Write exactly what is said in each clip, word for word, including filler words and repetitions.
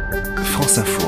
France Info.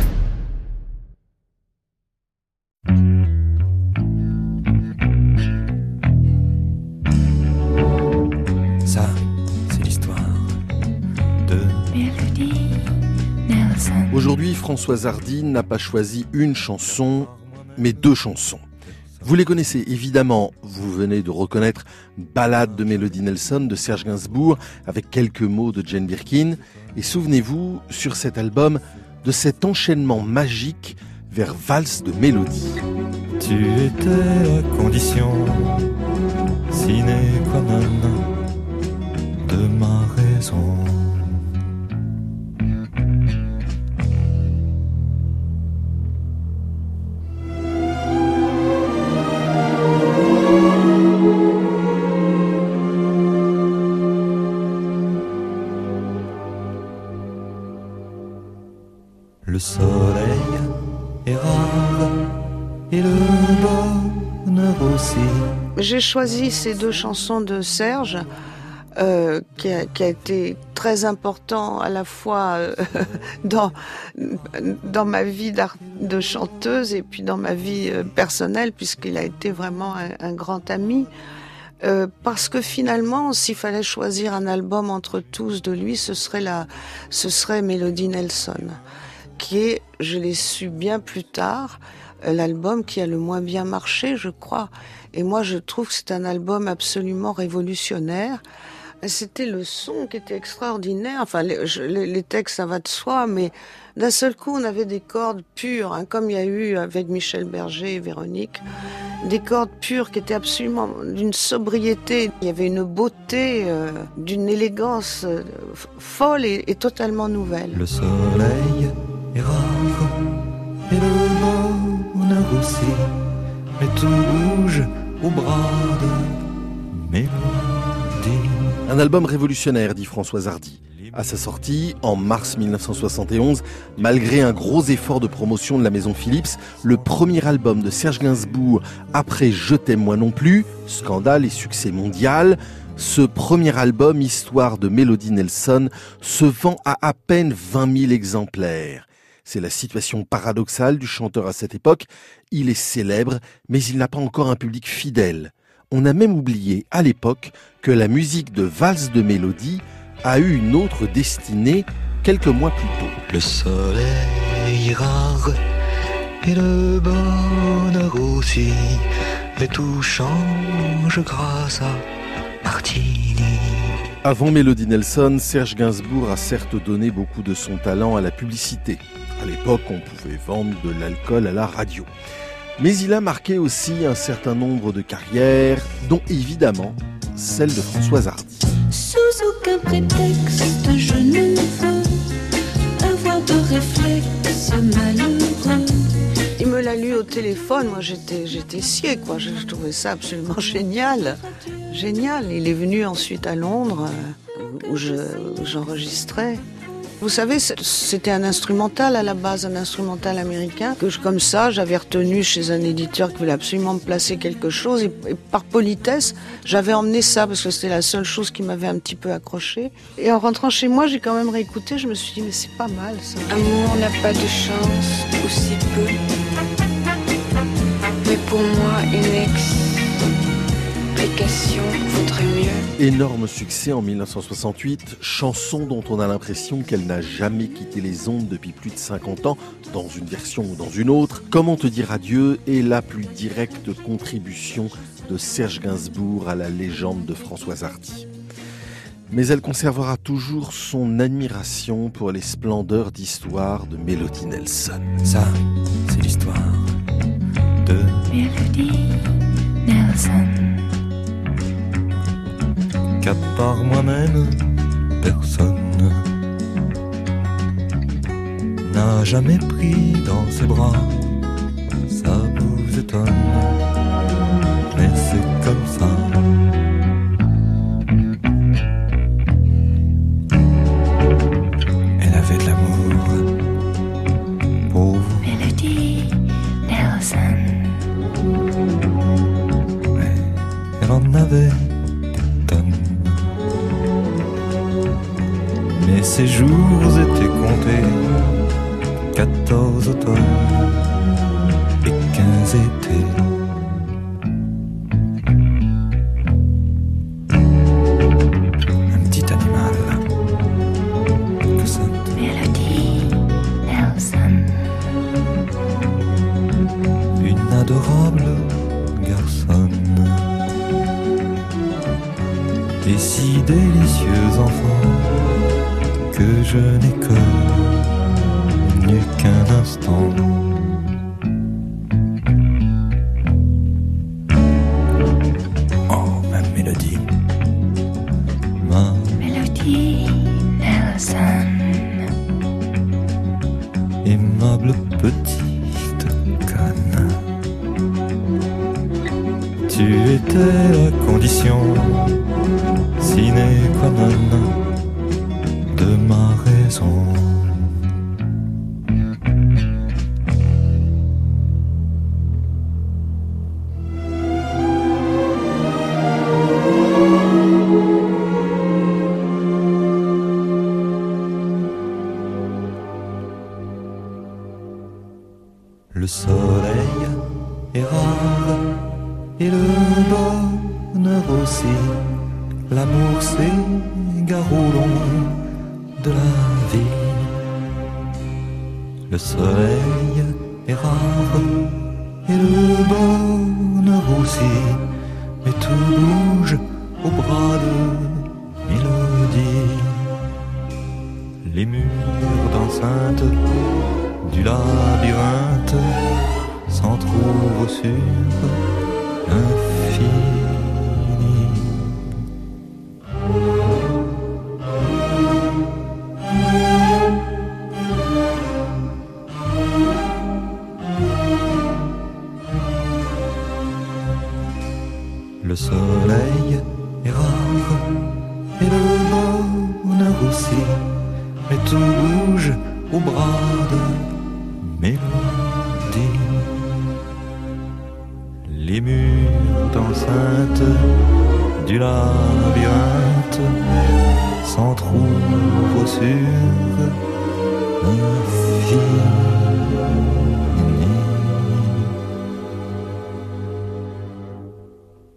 Ça, c'est l'histoire de Mélodie Nelson. Aujourd'hui, Françoise Hardy n'a pas choisi une chanson, mais deux chansons. Vous les connaissez évidemment, vous venez de reconnaître Ballade de Mélodie Nelson de Serge Gainsbourg avec quelques mots de Jane Birkin. Et souvenez-vous, sur cet album, de cet enchaînement magique vers Valse de Mélodie. Tu étais la condition sine qua non de ma raison. Le soleil est rare et le bonheur aussi. J'ai choisi ces deux chansons de Serge, euh, qui, a, qui a été très important à la fois euh, dans, dans ma vie de chanteuse et puis dans ma vie euh, personnelle, puisqu'il a été vraiment un, un grand ami. Euh, parce que finalement, s'il fallait choisir un album entre tous de lui, ce serait, la, ce serait Mélodie Nelson, qui est, je l'ai su bien plus tard, l'album qui a le moins bien marché, je crois. Et moi, je trouve que c'est un album absolument révolutionnaire. C'était le son qui était extraordinaire. Enfin, les, je, les, les textes, ça va de soi, mais d'un seul coup, on avait des cordes pures, hein, comme il y a eu avec Michel Berger et Véronique. Des cordes pures qui étaient absolument d'une sobriété. Il y avait une beauté, euh, d'une élégance euh, folle et, et totalement nouvelle. Le soleil est rare et le bonheur aussi, mais tout bouge au bras de Mélodie. Un album révolutionnaire, dit Françoise Hardy. À sa sortie, en mars dix-neuf cent soixante et onze, malgré un gros effort de promotion de la maison Philips, le premier album de Serge Gainsbourg après Je t'aime moi non plus, scandale et succès mondial, ce premier album, Histoire de Mélodie Nelson, se vend à à peine vingt mille exemplaires. C'est la situation paradoxale du chanteur à cette époque. Il est célèbre, mais il n'a pas encore un public fidèle. On a même oublié à l'époque que la musique de Valse de Mélodie a eu une autre destinée quelques mois plus tôt. Le soleil rare et le bonheur aussi, mais tout change grâce à Martini. Avant Mélodie Nelson, Serge Gainsbourg a certes donné beaucoup de son talent à la publicité. À l'époque, on pouvait vendre de l'alcool à la radio. Mais il a marqué aussi un certain nombre de carrières, dont évidemment celle de Françoise Hardy. Sous aucun prétexte, je ne veux avoir de réflexe malheureux. Il me l'a lu au téléphone, moi j'étais, j'étais sciée, quoi. Je, je trouvais ça absolument génial. Génial. Il est venu ensuite à Londres, où, je, où j'enregistrais. Vous savez, c'était un instrumental à la base, un instrumental américain, que je, comme ça, j'avais retenu chez un éditeur qui voulait absolument me placer quelque chose. Et, et par politesse, j'avais emmené ça, parce que c'était la seule chose qui m'avait un petit peu accroché. Et en rentrant chez moi, j'ai quand même réécouté, je me suis dit, mais c'est pas mal ça. Amour n'a pas de chance, ou si peu. Mais pour moi, une explication vaudrait mieux. Énorme succès en dix-neuf cent soixante-huit, chanson dont on a l'impression qu'elle n'a jamais quitté les ondes depuis plus de cinquante ans, dans une version ou dans une autre. Comment te dire adieu est la plus directe contribution de Serge Gainsbourg à la légende de Françoise Hardy. Mais elle conservera toujours son admiration pour les splendeurs d'histoire de Mélodie Nelson. Ça, c'est l'histoire de Mélodie Nelson. Qu'à part moi-même, personne n'a jamais pris dans ses bras. Ça vous étonne, mais c'est comme ça. Elle avait de l'amour pour vous. Mélodie Nelson. Mais elle en avait des tonnes. Mais ces jours jours étaient comptés, quatorze automnes et quinze étés. Un petit animal que ça Melody Nelson. Une adorable garçonne et si délicieux enfant que je n'ai connu qu'un instant. Oh, ma mélodie, ma Melody Nelson. aimable petite conne. Tu étais la condition sine qua non de ma raison. Le soleil est rare et le bonheur aussi. L'amour s'égare au long de la vie. Le soleil est rare et le bonheur aussi. Mais tout bouge au bras de mélodie. Les murs d'enceinte du labyrinthe s'en trouvent sur l'infini. Le soleil est rare et le bonheur aussi, mais tout bouge au bras de mélodie. Les murs d'enceinte du labyrinthe s'en trouvent sur l'infini.